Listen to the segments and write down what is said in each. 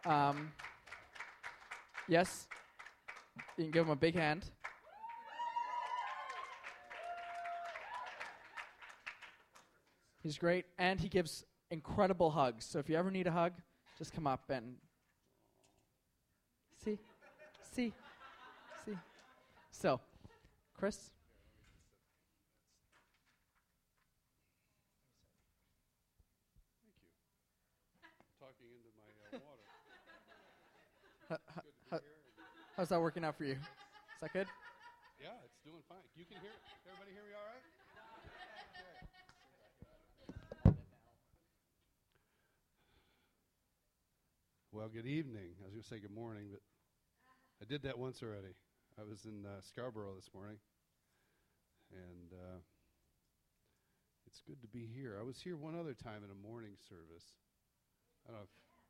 Um, yes, you can give him a big hand. He's great, and he gives incredible hugs. So if you ever need a hug, just come up and see. So, Chris? Thank you. Talking into my water. How's that working out for you? Is that good? Yeah, it's doing fine. You can hear it? Everybody hear me all right? Okay. Well, good evening. I was going to say good morning, but I did that once already. I was in Scarborough this morning, and it's good to be here. I was here one other time in a morning service. I don't know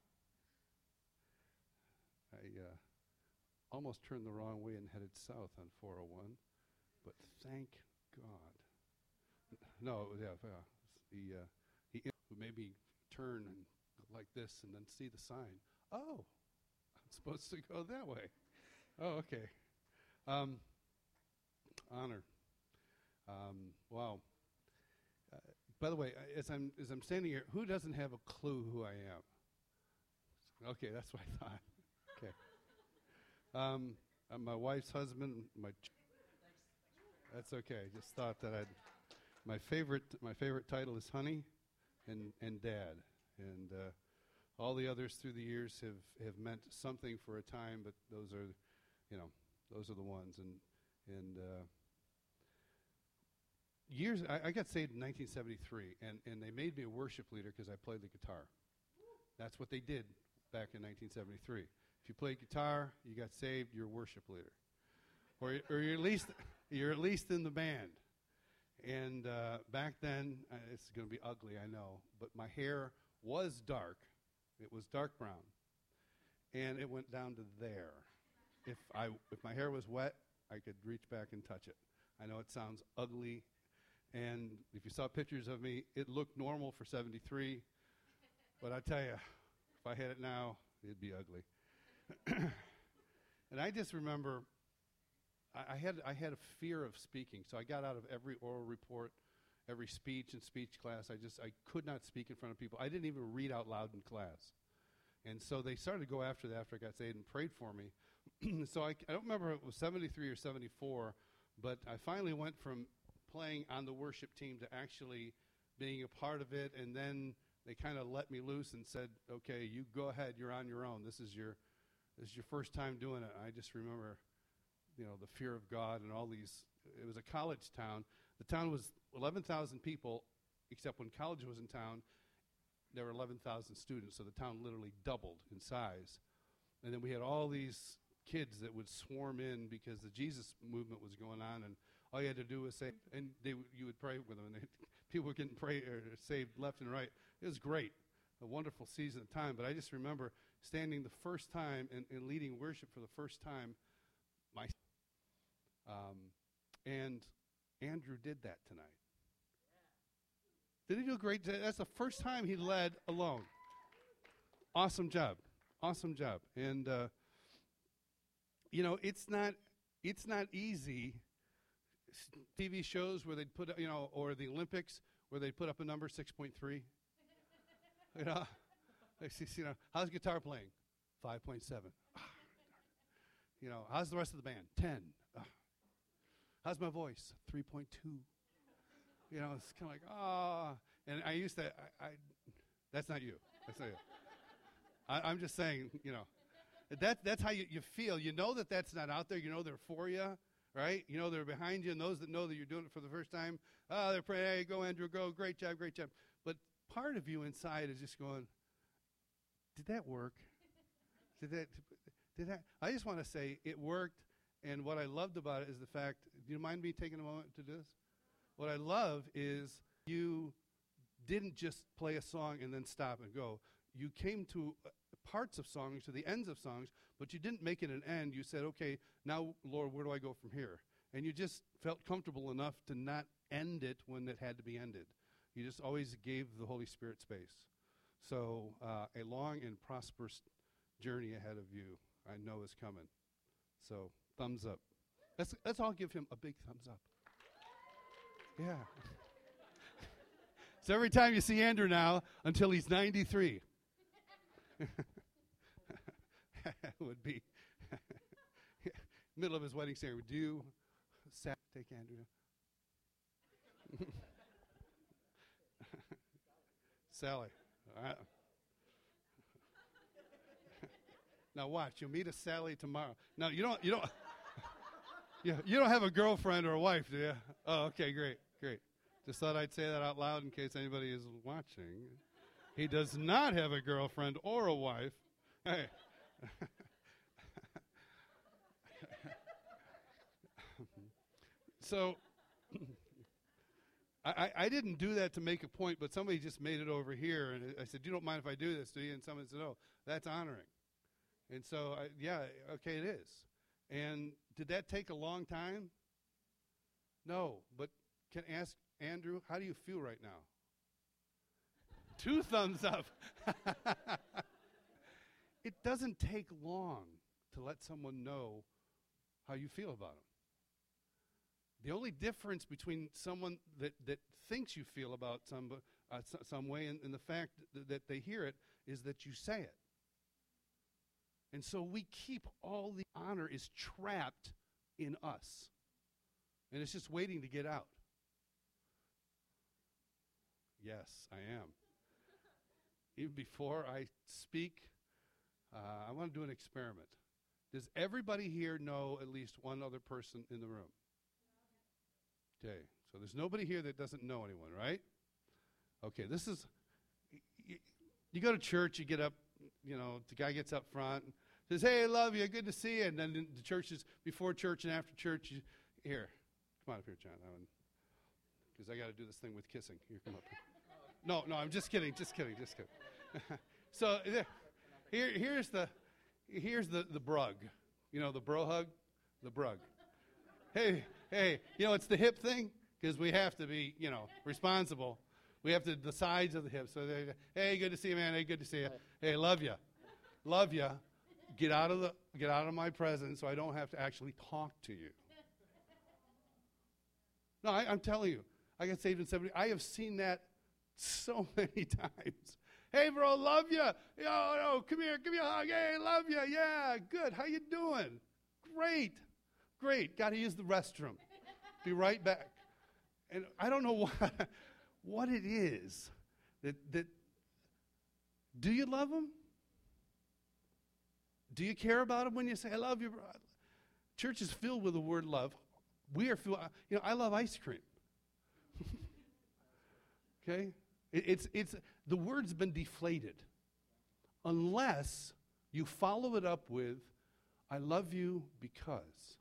if I almost turned the wrong way and headed south on 401, but thank God. No, yeah, he made me turn and go like this and then see the sign. Oh, I'm supposed to go that way. Oh, okay. Honor. Wow. By the way, as I'm standing here, who doesn't have a clue who I am? Okay, that's what I thought. Okay. I'm my wife's husband. That's okay. Just thought that my favorite title is Honey, and Dad, and all the others through the years have meant something for a time, but those are the ones. And years I got saved in 1973, and they made me a worship leader because I played the guitar. That's what they did back in 1973. If you played guitar, you got saved, you're a worship leader, or you're at least in the band. And back then, it's going to be ugly, I know, but my hair was dark. It was dark brown, and it went down to there. If my hair was wet, I could reach back and touch it. I know it sounds ugly, and if you saw pictures of me, it looked normal for 73, but I tell you, if I had it now, it'd be ugly. And I just remember I had a fear of speaking, so I got out of every oral report, every speech and speech class. I could not speak in front of people. I didn't even read out loud in class. And so they started to go after that after I got saved and prayed for me. So I don't remember if it was 73 or 74, but I finally went from playing on the worship team to actually being a part of it, and then they kind of let me loose and said, okay, you go ahead, you're on your own. This is your first time doing it. I just remember, the fear of God and all these. It was a college town. The town was 11,000 people, except when college was in town, there were 11,000 students, so the town literally doubled in size. And then we had all these kids that would swarm in because the Jesus movement was going on, and all you had to do was say, and you would pray with them, and people were getting saved left and right. It was great, a wonderful season of time. But I just remember standing the first time and leading worship for the first time. And Andrew did that tonight. Did he do a great job? That's the first time he led alone. Awesome job. And it's not easy. TV shows where they'd put, or the Olympics where they'd put up a number 6.3. How's guitar playing? 5.7. How's the rest of the band? 10. How's my voice? 3.2. It's kind of like, And I used to, that's not you. That's not you. I'm just saying, that's how you feel. You know that's not out there. You know they're for you, right? You know they're behind you, and those that know that you're doing it for the first time, they're praying, hey, go, Andrew, go. Great job. But part of you inside is just going, did that work? Did that? I just want to say it worked. And what I loved about it is the fact, do you mind me taking a moment to do this? What I love is you didn't just play a song and then stop and go. You came to parts of songs, to the ends of songs, but you didn't make it an end. You said, okay, now, Lord, where do I go from here? And you just felt comfortable enough to not end it when it had to be ended. You just always gave the Holy Spirit space. So a long and prosperous journey ahead of you I know is coming. So, thumbs up. Let's all give him a big thumbs up. Yeah. So every time you see Andrew now, until he's 93, would be middle of his wedding ceremony. Do you take Andrew? Sally. All right. Now watch. You'll meet a Sally tomorrow. No, you don't. You don't have a girlfriend or a wife, do you? Oh, okay, great. Just thought I'd say that out loud in case anybody is watching. He does not have a girlfriend or a wife. Hey. So, I didn't do that to make a point, but somebody just made it over here, and I said, "You don't mind if I do this, do you?" And someone said, "Oh, that's honoring." And so, okay, it is. And did that take a long time? No, but can I ask Andrew, how do you feel right now? 2 thumbs up. It doesn't take long to let someone know how you feel about them. The only difference between someone that thinks you feel about some way and the fact that they hear it is that you say it. And so we keep all the honor is trapped in us. And it's just waiting to get out. Yes, I am. Even before I speak, I want to do an experiment. Does everybody here know at least one other person in the room? Okay, so there's nobody here that doesn't know anyone, right? Okay, this is, you go to church, you get up, the guy gets up front, says, "Hey, I love you, good to see you." And then the church is, before church and after church, here, come on up here, John, because I got to do this thing with kissing. Here, come up here. No, I'm just kidding. So here's the brug, the bro hug, the brug. Hey, it's the hip thing, because we have to be, responsible. We have to, the sides of the hips. So hey, good to see you, man. Hey, good to see you. Hey, love you. Get out of my presence so I don't have to actually talk to you. No, I'm telling you, I got saved in 70. I have seen that so many times. Hey, bro, love you. Yo, come here, give me a hug. Hey, love you. Yeah, good. How you doing? Great. Got to use the restroom. Be right back. And I don't know what it is that do you love them? Do you care about them when you say, "I love you"? Bro? Church is filled with the word love. We are filled. I love ice cream. Okay, it's the word's been deflated, unless you follow it up with, "I love you because."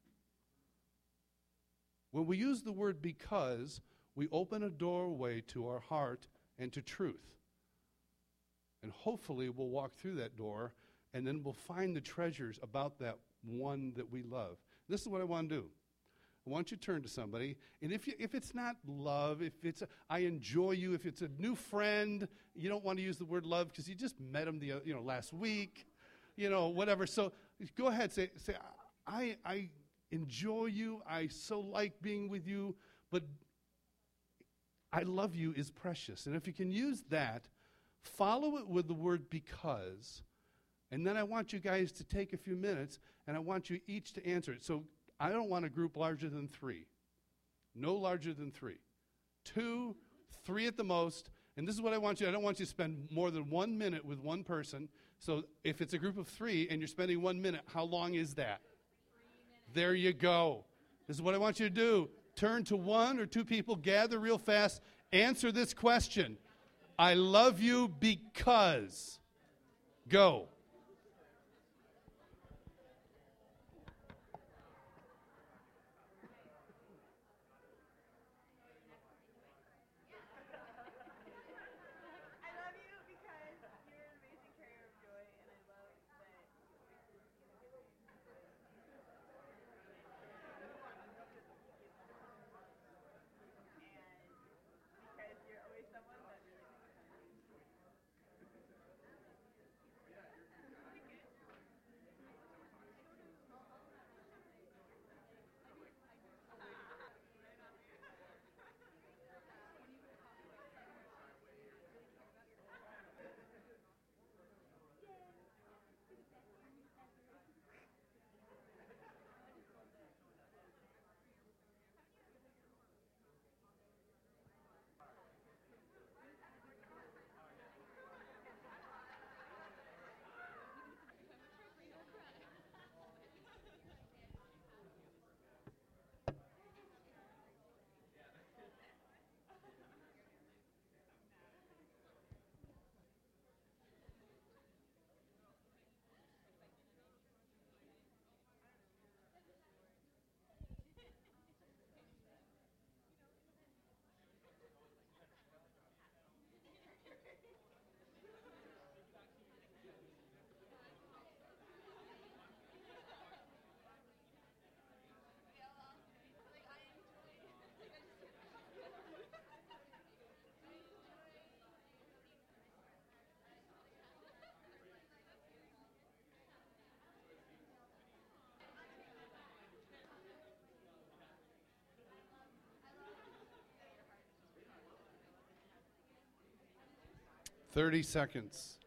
When we use the word "because," we open a doorway to our heart and to truth. And hopefully we'll walk through that door, and then we'll find the treasures about that one that we love. This is what I want to do. I want you to turn to somebody, and if it's not love, if it's I enjoy you, if it's a new friend, you don't want to use the word love because you just met them last week, whatever. So go ahead, say I enjoy you. I so like being with you, but I love you is precious. And if you can use that, follow it with the word "because," and then I want you guys to take a few minutes, and I want you each to answer it. So I don't want a group larger than 3. No larger than 3. 2, 3 at the most. And this is what I want you. I don't want you to spend more than 1 minute with one person. So if it's a group of 3 and you're spending 1 minute, how long is that? 3 minutes. There you go. This is what I want you to do. Turn to 1 or 2 people, gather real fast, answer this question. I love you because. Go. 30 seconds.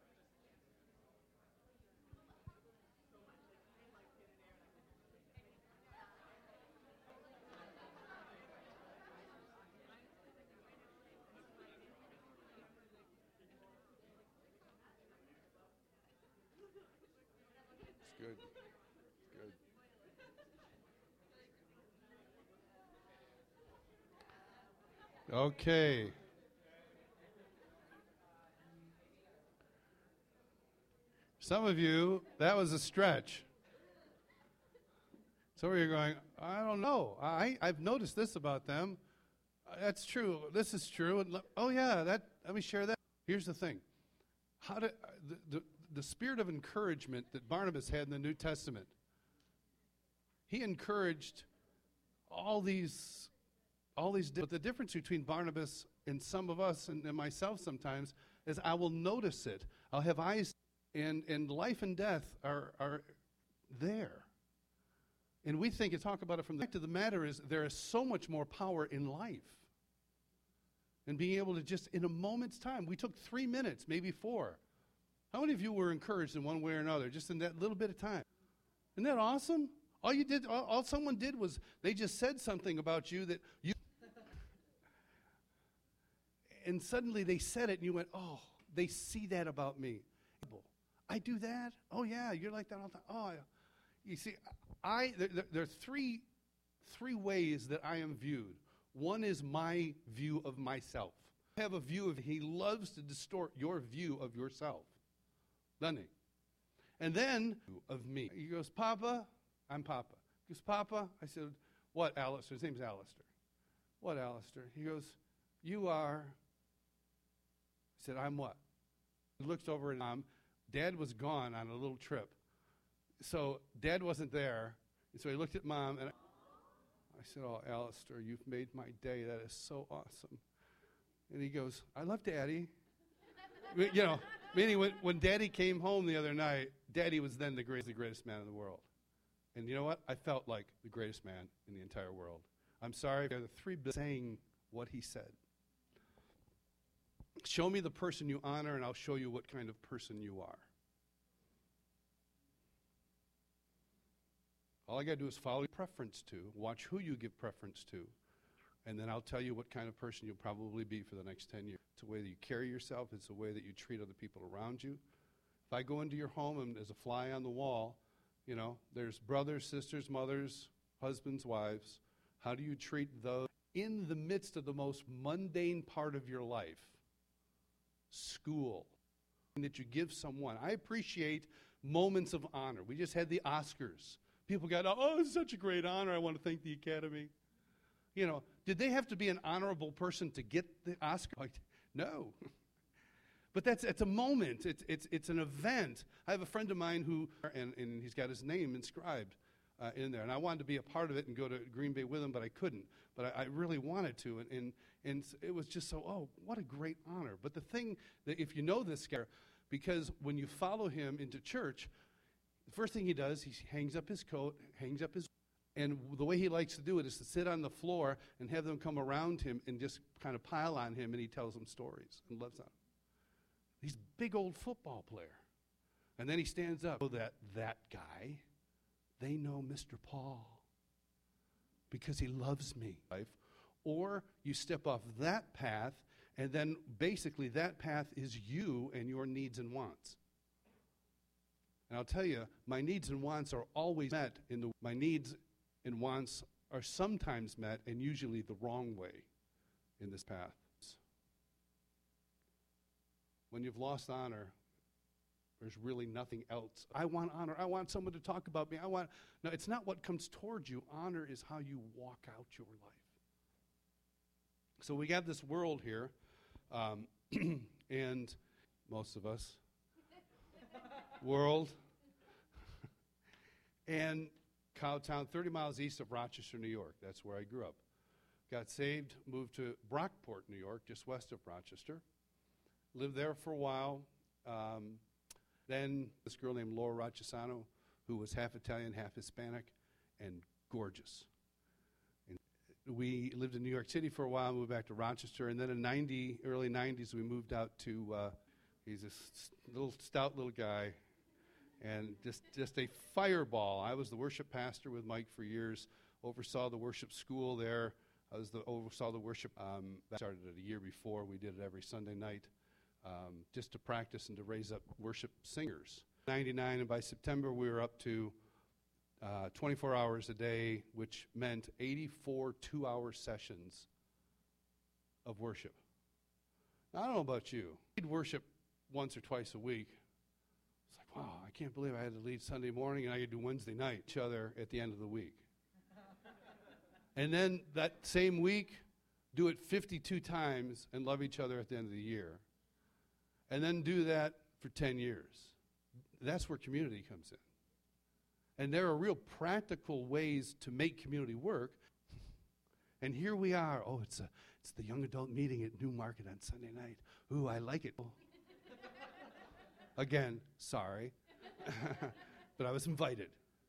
It's good. Good. Okay. Some of you, that was a stretch. Some of you are going, I don't know. I've noticed this about them. That's true. This is true. And oh, yeah, let me share that. Here's the thing. The spirit of encouragement that Barnabas had in the New Testament, he encouraged all these, but the difference between Barnabas and some of us and myself sometimes is I will notice it. I'll have eyes, and life and death are there. And we think and talk about it from the fact of the matter is there is so much more power in life. And being able to just, in a moment's time, we took 3 minutes, maybe 4. How many of you were encouraged in one way or another, just in that little bit of time? Isn't that awesome? All someone did was they just said something about you that you, and suddenly they said it, and you went, oh, they see that about me. I do that? Oh, yeah, you're like that all the time. Oh, you see, there are three ways that I am viewed. One is my view of myself. I have a view of, he loves to distort your view of yourself, doesn't he? And then, of me. He goes, Papa, I'm Papa. He goes, Papa. I said, what, Alistair? His name's Alistair. What, Alistair? He goes, you are. I said, I'm what? He looks over at Mom. Dad was gone on a little trip. So Dad wasn't there. And so he looked at Mom, and I said, oh, Alistair, you've made my day. That is so awesome. And he goes, I love Daddy. You know, meaning when Daddy came home the other night, Daddy was then the greatest man in the world. And you know what? I felt like the greatest man in the entire world. I'm sorry for the 3 billion saying what he said. Show me the person you honor, and I'll show you what kind of person you are. All I got to do is follow preference to, watch who you give preference to, and then I'll tell you what kind of person you'll probably be for the next 10 years. It's the way that you carry yourself. It's the way that you treat other people around you. If I go into your home and there's a fly on the wall, you know, there's brothers, sisters, mothers, husbands, wives. How do you treat those in the midst of the most mundane part of your life? School. That you give someone. I appreciate moments of honor. We just had the Oscars. People got, oh, it's such a great honor. I want to thank the Academy. You know, did they have to be an honorable person to get the Oscar? No. But it's a moment. It's an event. I have a friend of mine who, and he's got his name inscribed in there. And I wanted to be a part of it and go to Green Bay with him, but I couldn't. But I really wanted to. And it was just so, oh, what a great honor. But the thing that if you know this guy, because when you follow him into church, the first thing he does, he hangs up his coat, hangs up his, and the way he likes to do it is to sit on the floor and have them come around him and just kind of pile on him, and he tells them stories and loves them. He's a big old football player. And then he stands up. Oh, that guy, they know Mr. Paul because he loves me. Or you step off that path, and then basically that path is you and your needs and wants. And I'll tell you, my needs and wants are always met my needs and wants are sometimes met, and usually the wrong way in this path. When you've lost honor, there's really nothing else. I want honor. I want someone to talk about me. No, it's not what comes towards you. Honor is how you walk out your life. So we got this world here, and most of us, world, and Cowtown, 30 miles east of Rochester, New York. That's where I grew up. Got saved, moved to Brockport, New York, just west of Rochester. Lived there for a while. Then this girl named Laura Rochesano, who was half Italian, half Hispanic, and gorgeous. And we lived in New York City for a while, moved back to Rochester, and then in early 90s, we moved out to He's a little stout little guy, and just a fireball. I was the worship pastor with Mike for years, oversaw the worship school there. Oversaw the worship. That started a year before. We did it every Sunday night, just to practice and to raise up worship singers. 99, and by September we were up to 24 hours a day, which meant 84 two-hour sessions of worship. Now, I don't know about you. We'd worship once or twice a week. It's like, wow, I can't believe I had to lead Sunday morning and I could do Wednesday night each other at the end of the week. And then that same week, do it 52 times and love each other at the end of the year. And then do that for 10 years. That's where community comes in. And there are real practical ways to make community work. And here we are. Oh, it's the young adult meeting at Newmarket on Sunday night. Ooh, I like it. Again, sorry. But I was invited.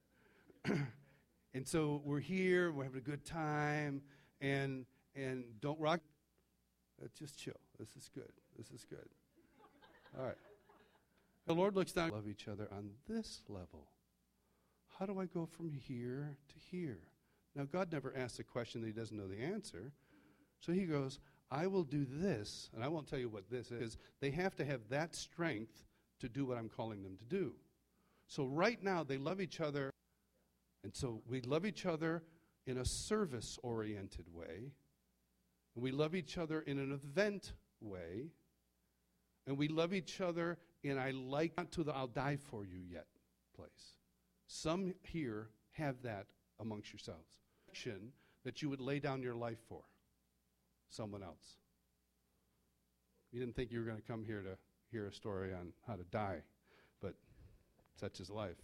And so we're here, we're having a good time, and don't rock. Just chill. This is good. This is good. All right. The Lord looks down. Love each other on this level. How do I go from here to here? Now, God never asks a question that he doesn't know the answer. So he goes, I will do this, and I won't tell you what this is. They have to have that strength to do what I'm calling them to do. So right now, they love each other. And so we love each other in a service-oriented way. And we love each other in an event way. And we love each other in not to the I'll die for you yet place. Some here have that amongst yourselves. That you would lay down your life for someone else. You didn't think you were going to come here to hear a story on how to die, but such is life.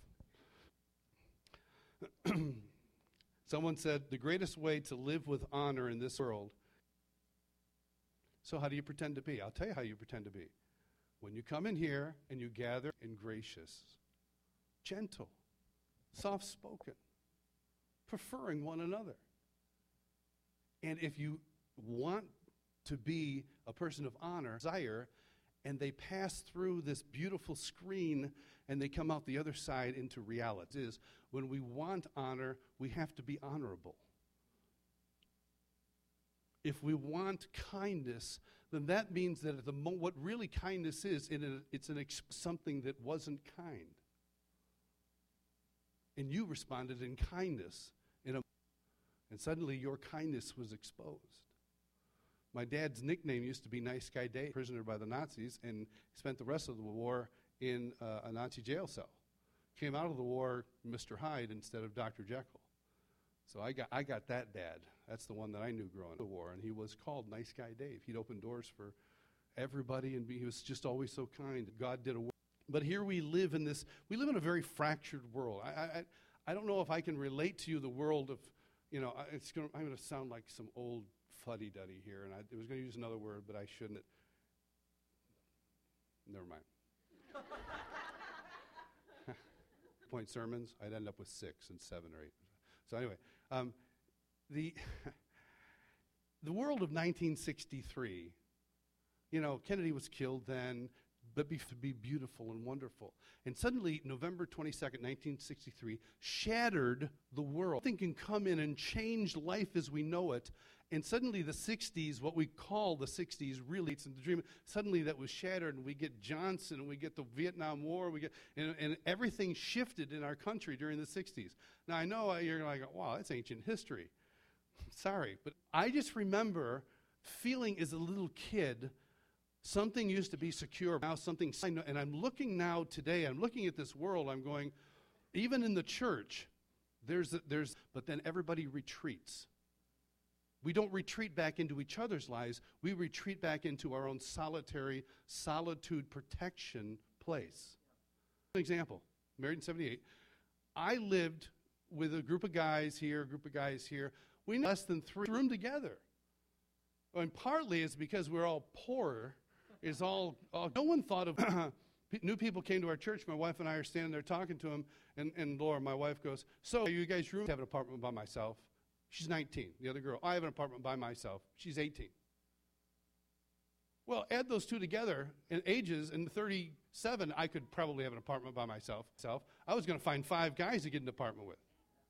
Someone said, the greatest way to live with honor in this world. So how do you pretend to be? I'll tell you how you pretend to be. When you come in here and you gather in gracious, gentle, soft-spoken, preferring one another. And if you want to be a person of honor, desire, and they pass through this beautiful screen and they come out the other side into reality, is when we want honor, we have to be honorable. If we want kindness, then that means that what really kindness is, it's something that wasn't kind. And you responded in kindness, and suddenly your kindness was exposed. My dad's nickname used to be Nice Guy Dave, prisoner by the Nazis, and spent the rest of the war in a Nazi jail cell. Came out of the war Mr. Hyde instead of Dr. Jekyll. So I got that dad. That's the one that I knew growing up in the war, and he was called Nice Guy Dave. He'd open doors for everybody, and he was just always so kind. God did a work. But here we live in a very fractured world. I don't know if I can relate to you the world of, I'm going to sound like some old fuddy-duddy here, and I was going to use another word, but I shouldn't. Never mind. Point sermons, I'd end up with 6 and 7 or 8. So anyway, the world of 1963, Kennedy was killed then, but to be beautiful and wonderful. And suddenly, November 22nd, 1963, shattered the world. Nothing can come in and change life as we know it. And suddenly the 60s, what we call the 60s, really, it's the dream. Suddenly that was shattered, and we get Johnson, and we get the Vietnam War, and everything shifted in our country during the 60s. Now, I know you're like, wow, that's ancient history. Sorry, but I just remember feeling as a little kid, something used to be secure, now something, and I'm looking now today, I'm looking at this world, I'm going, even in the church, but then everybody retreats. We don't retreat back into each other's lives. We retreat back into our own solitude protection place. An example, married in 78. I lived with a group of guys here, We know less than 3 room together. And partly it's because we're all poor. No one thought of, new people came to our church. My wife and I are standing there talking to them. And Laura, my wife, goes, so you guys have an apartment by myself? She's 19. The other girl, I have an apartment by myself. She's 18. Well, add those two together in ages. In 37, I could probably have an apartment by myself. I was going to find 5 guys to get an apartment with.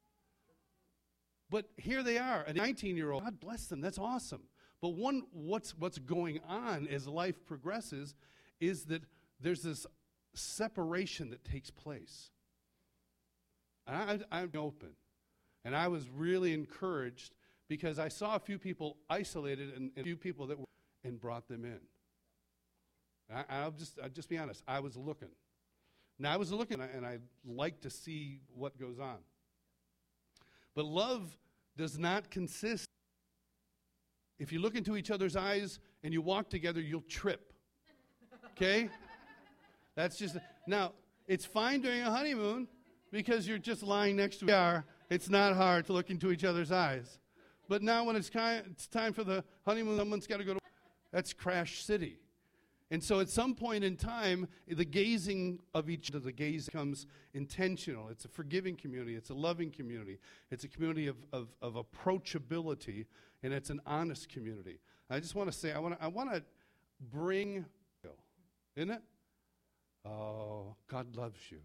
But here they are, a 19-year-old. God bless them. That's awesome. But what's going on as life progresses is that there's this separation that takes place. And I'm open. And I was really encouraged because I saw a few people isolated and a few people that were, and brought them in. I'll just be honest. I was looking. Now, I was looking, and I like to see what goes on. But love does not consist. If you look into each other's eyes and you walk together, you'll trip. Okay? That's just, now, it's fine during a honeymoon because you're just lying next to each other. It's not hard to look into each other's eyes. But now when it's time for the honeymoon, someone's got to go to, that's Crash City. And so at some point in time, the gazing of each other, the gaze becomes intentional. It's a forgiving community. It's a loving community. It's a community of approachability, and it's an honest community. I just want to say, I want to bring, isn't it? Oh, God loves you.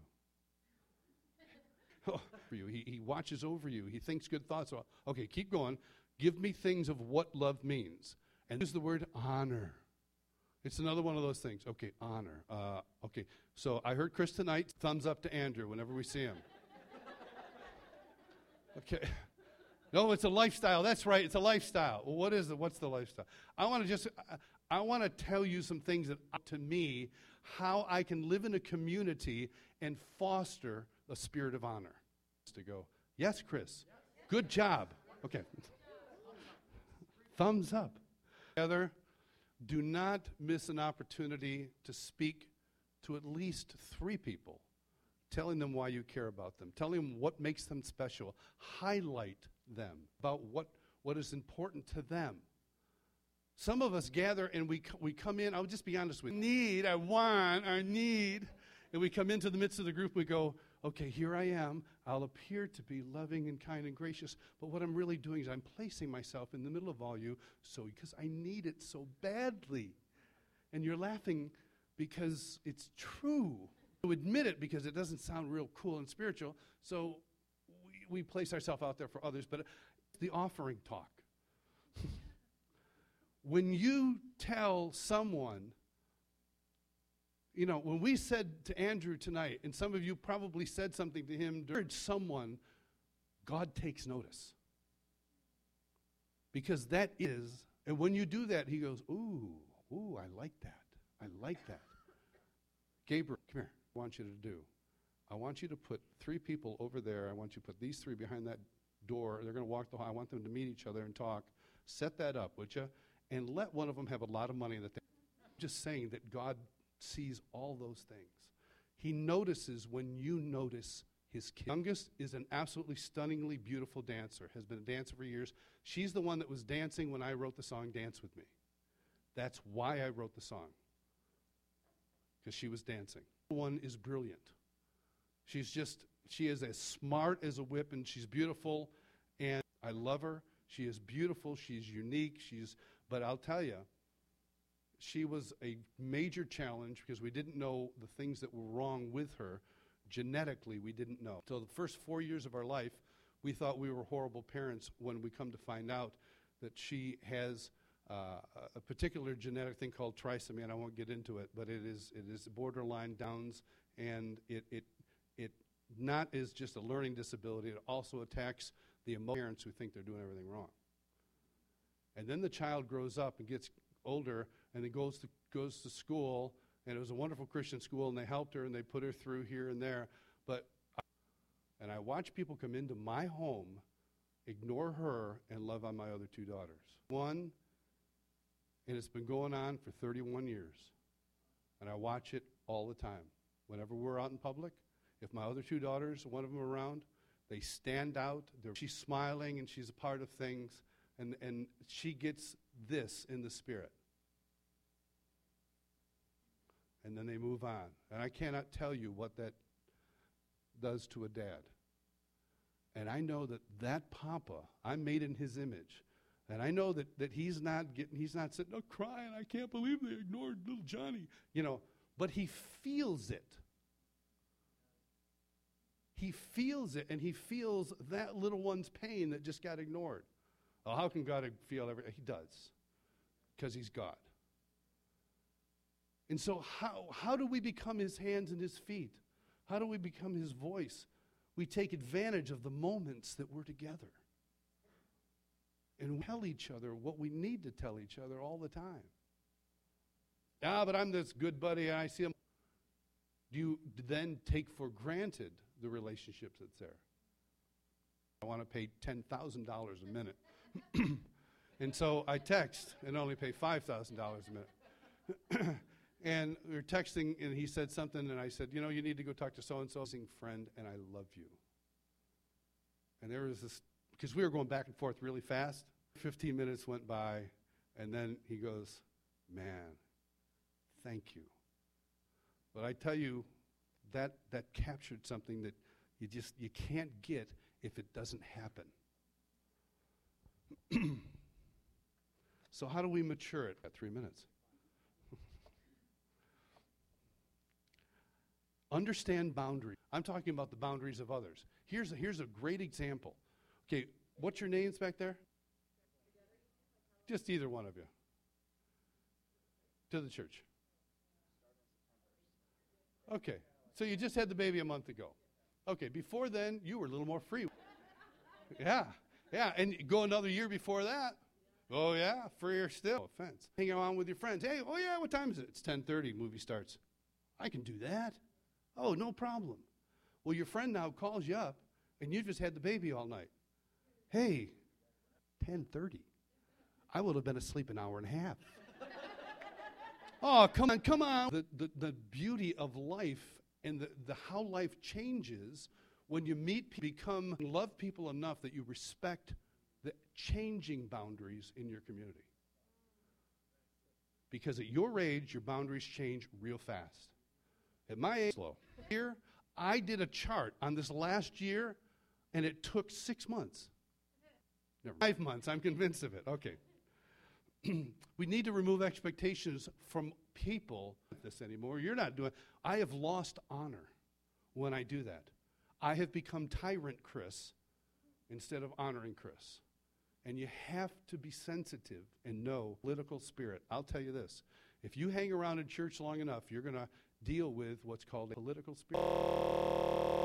For you. He watches over you. He thinks good thoughts. Okay, keep going. Give me things of what love means. And use the word honor. It's another one of those things. Okay, honor. Okay, so I heard Chris tonight. Thumbs up to Andrew whenever we see him. Okay. No, it's a lifestyle. That's right. It's a lifestyle. Well, what is it? What's the lifestyle? I want to tell you some things that, to me, how I can live in a community and foster a spirit of honor. To go, yes, Chris. Good job. Okay. Thumbs up. Together, do not miss an opportunity to speak to at least 3 people, telling them why you care about them, telling them what makes them special, highlight them about what is important to them. Some of us gather and we come in, I'll just be honest with you, I need, and we come into the midst of the group, we go, okay, here I am. I'll appear to be loving and kind and gracious, but what I'm really doing is I'm placing myself in the middle of all you because I need it so badly. And you're laughing because it's true. To admit it because it doesn't sound real cool and spiritual, so we place ourselves out there for others, but it's the offering talk. When you tell someone, you know, when we said to Andrew tonight, and some of you probably said something to him, during someone, God takes notice. Because that is, and when you do that, he goes, ooh, I like that. I like that. Gabriel, come here. I want you to do. I want you to put 3 people over there. I want you to put these 3 behind that door. They're going to walk the hall. I want them to meet each other and talk. Set that up, would you? And let one of them have a lot of money. I'm just saying that God sees all those things. He notices when you notice his kid. Youngest is an absolutely stunningly beautiful dancer, has been a dancer for years. She's the one that was dancing when I wrote the song Dance With Me. That's why I wrote the song, because she was dancing. One is brilliant. She is as smart as a whip, and she's beautiful, and I love her. She is beautiful. She's unique. But I'll tell you, she was a major challenge because we didn't know the things that were wrong with her. Genetically, we didn't know. So the first 4 years of our life, we thought we were horrible parents when we come to find out that she has a particular genetic thing called trisomy, and I won't get into it, but it is borderline Downs, and it not is just a learning disability. It also attacks the parents who think they're doing everything wrong. And then the child grows up and gets older, and then goes to school, and it was a wonderful Christian school, and they helped her, and they put her through here and there. And I watch people come into my home, ignore her, and love on my other 2 daughters. One, and it's been going on for 31 years. And I watch it all the time. Whenever we're out in public, if my other 2 daughters, one of them around, they stand out. She's smiling, and she's a part of things, and she gets this in the spirit. And then they move on. And I cannot tell you what that does to a dad. And I know that Papa, I'm made in his image. And I know that he's not sitting there crying, I can't believe they ignored little Johnny, but he feels it. He feels it, and he feels that little one's pain that just got ignored. Well, how can God feel everything? He does, because he's God. And so how do we become his hands and his feet? How do we become his voice? We take advantage of the moments that we're together. And tell each other what we need to tell each other all the time. But I'm this good buddy, and I see him. Do you then take for granted the relationship that's there? I want to pay $10,000 a minute. And so I text and only pay $5,000 a minute. And we were texting, and he said something, and I said, you need to go talk to so-and-so, friend, and I love you. And there was this, because we were going back and forth really fast. 15 minutes went by, and then he goes, man, thank you. But I tell you, that captured something that you can't get if it doesn't happen. So how do we mature it? At 3 minutes. Understand boundaries. I'm talking about the boundaries of others. Here's a great example. Okay, what's your names back there? Just either one of you. To the church. Okay, so you just had the baby a month ago. Okay, before then, you were a little more free. Yeah, and go another year before that. Oh, yeah, freer still. No offense. Hang around with your friends. Hey, oh, yeah, what time is it? It's 10:30, movie starts. I can do that. Oh, no problem. Well, your friend now calls you up, and you just had the baby all night. Hey, 10:30. I would have been asleep an hour and a half. Oh, come on. The beauty of life and the how life changes when you love people enough that you respect the changing boundaries in your community. Because at your age, your boundaries change real fast. At my age, slow. Here, I did a chart on this last year, and it took 6 months. Never, 5 months, I'm convinced of it. Okay. We need to remove expectations from people with this anymore. You're not doing. I have lost honor when I do that. I have become tyrant Chris instead of honoring Chris. And you have to be sensitive and know political spirit. I'll tell you this. If you hang around in church long enough, you're going to deal with what's called a political spirit.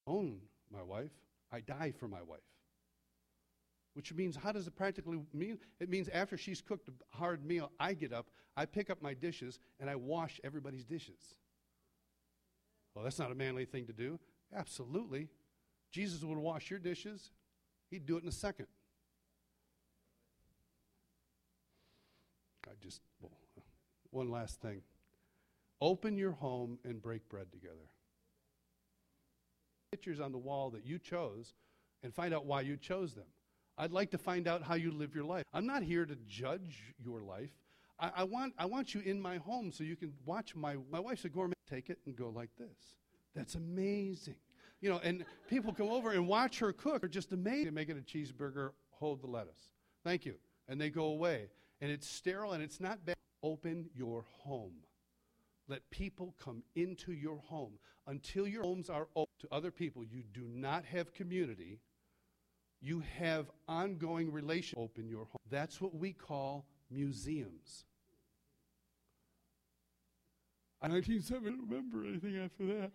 own my wife. I die for my wife. Which means, how does it practically mean? It means after she's cooked a hard meal, I get up, I pick up my dishes, and I wash everybody's dishes. Well, that's not a manly thing to do. Absolutely. Jesus would wash your dishes. He'd do it in a second. One last thing. Open your home and break bread together. Pictures on the wall that you chose and find out why you chose them. I'd like to find out how you live your life. I'm not here to judge your life. I want you in my home so you can watch my wife's a gourmet. Take it and go like this. That's amazing. You know, and people come over and watch her cook. They're just amazed. They make it a cheeseburger, hold the lettuce. Thank you. And they go away. And it's sterile and it's not bad. Open your home. Let people come into your home. Until your homes are open to other people, you do not have community. You have ongoing relations. Open your home. That's what we call museums. I don't remember anything after that.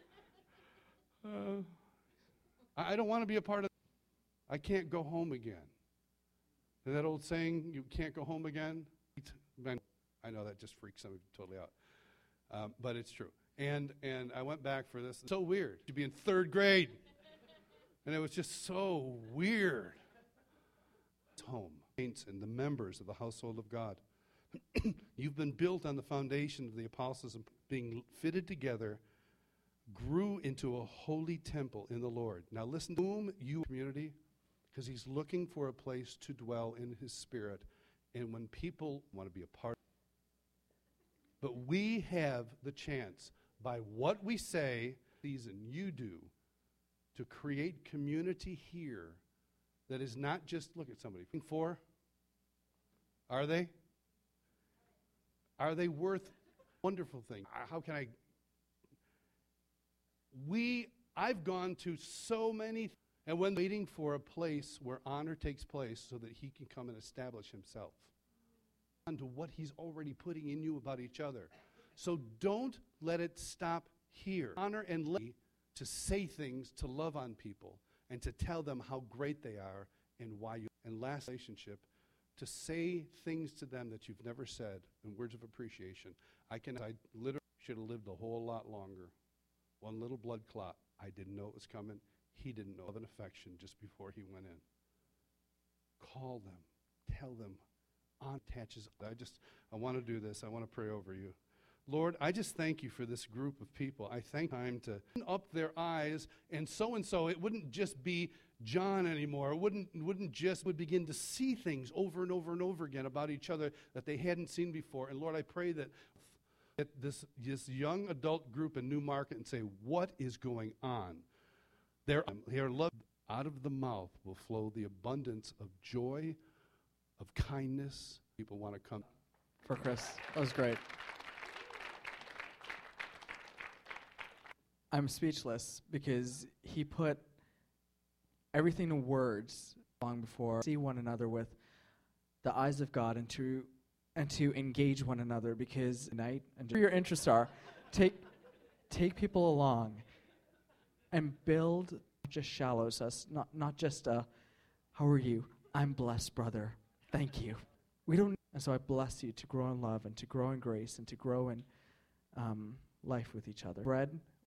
I don't want to be a part of. I can't go home again. And that old saying, you can't go home again? I know that just freaks some of you totally out. But it's true. And I went back for this. So weird to be in third grade. And it was just so weird. It's home. Saints and the members of the household of God. You've been built on the foundation of the apostles and being fitted together, grew into a holy temple in the Lord. Now listen to whom you community, because he's looking for a place to dwell in his spirit. And when people want to be a part, but we have the chance by what we say, and you do, to create community here that is not just, look at somebody, for, are they? Are they worth wonderful things? How can I've gone to so many, and when waiting for a place where honor takes place so that he can come and establish himself onto what he's already putting in you about each other. So don't let it stop here. Honor and love to say things, to love on people, and to tell them how great they are and why you. And last relationship, to say things to them that you've never said in words of appreciation. I literally should have lived a whole lot longer. One little blood clot. I didn't know it was coming. He didn't know of an affection just before he went in. Call them. Tell them. Attaches. I want to do this. I want to pray over you. Lord, I just thank you for this group of people. I thank time to open up their eyes, and so, it wouldn't just be John anymore. It would begin to see things over and over and over again about each other that they hadn't seen before. And Lord, I pray that this young adult group in Newmarket and say, what is going on? Their love out of the mouth will flow the abundance of joy, of kindness. People want to come. For Chris, that was great. I'm speechless because he put everything in words long before see one another with the eyes of God and to engage one another, because tonight and where your interests are, take people along and build just shallows us, not just how are you? I'm blessed, brother. Thank you. We don't, and so I bless you to grow in love and to grow in grace and to grow in life with each other. Bread.